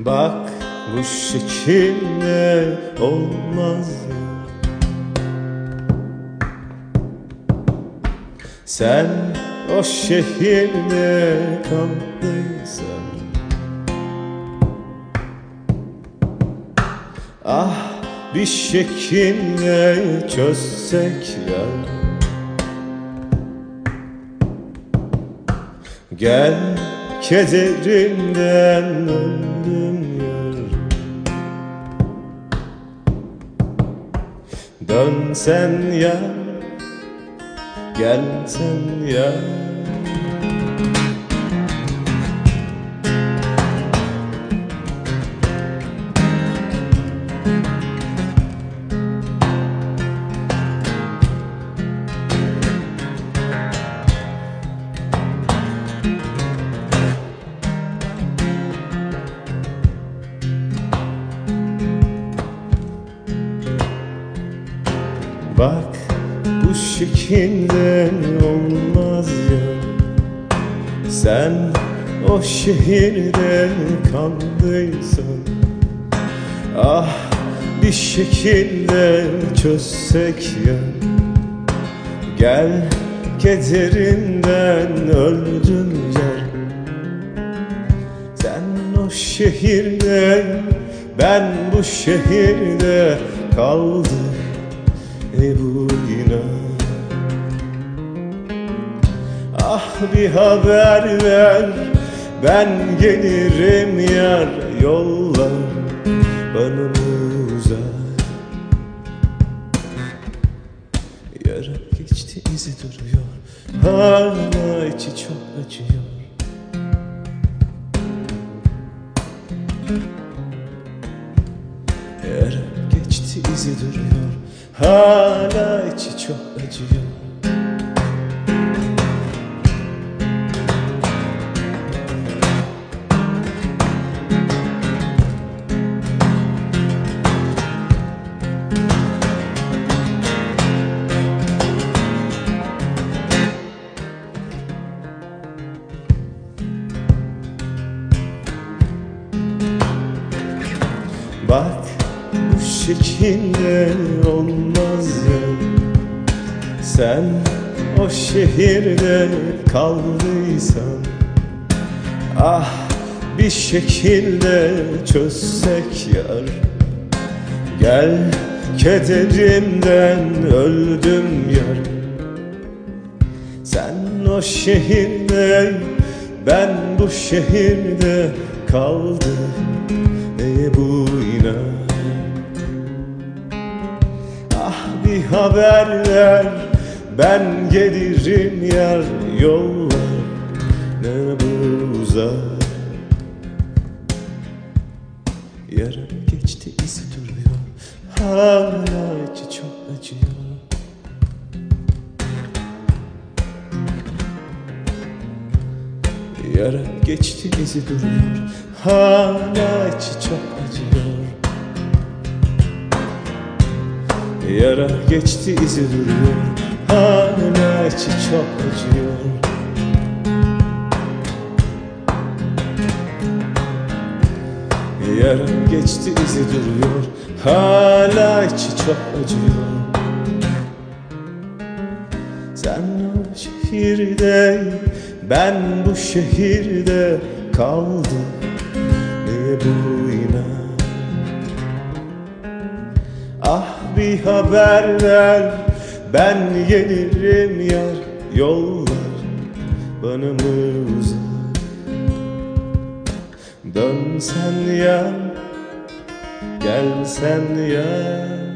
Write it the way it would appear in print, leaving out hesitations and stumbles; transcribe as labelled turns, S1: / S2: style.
S1: Bak bu şekilde olmaz ya. Sen o şehirde kaldıysan, ah bir şekilde çözsek ya. Gel kederinden öldüm yar. Dönsen ya, gelsen ya. Bak bu şekilde olmaz ya. Sen o şehirde kaldıysan, ah bir şekilde çözsek ya. Gel kederinden öldüm yar. Sen o şehirde, ben bu şehirde kaldık bu inan. Ah bir haber ver, ben gelirim yar. Yolla bana uzak. Yara geçti, izi duruyor, hala içi çok acıyor. Yara geçti, izi duruyor, hala içi çok acıyor. Bak bu şekilde olmaz ya. Sen o şehirde kaldıysan, ah bir şekilde çözsek yar. Gel kederimden öldüm yar. Sen o şehirde, ben bu şehirde kaldık bu inan. Ah bir haber ver, ben gelirim yar. Yolla ne bu uzak. Yara geçti, izi duruyor, hala içi çok acıyor. Yara geçti, izi duruyor, hala içi çok acıyor. Yara geçti, izi duruyor, hala içi çok acıyor. Yara geçti, izi duruyor, hala içi çok acıyor. Sen o şehirde, ben bu şehirde kaldım. Niye bu inan? Ah bir haber ver, ben gelirim yar. Yollar bana mı uzak? Dönsen ya, gelsen ya.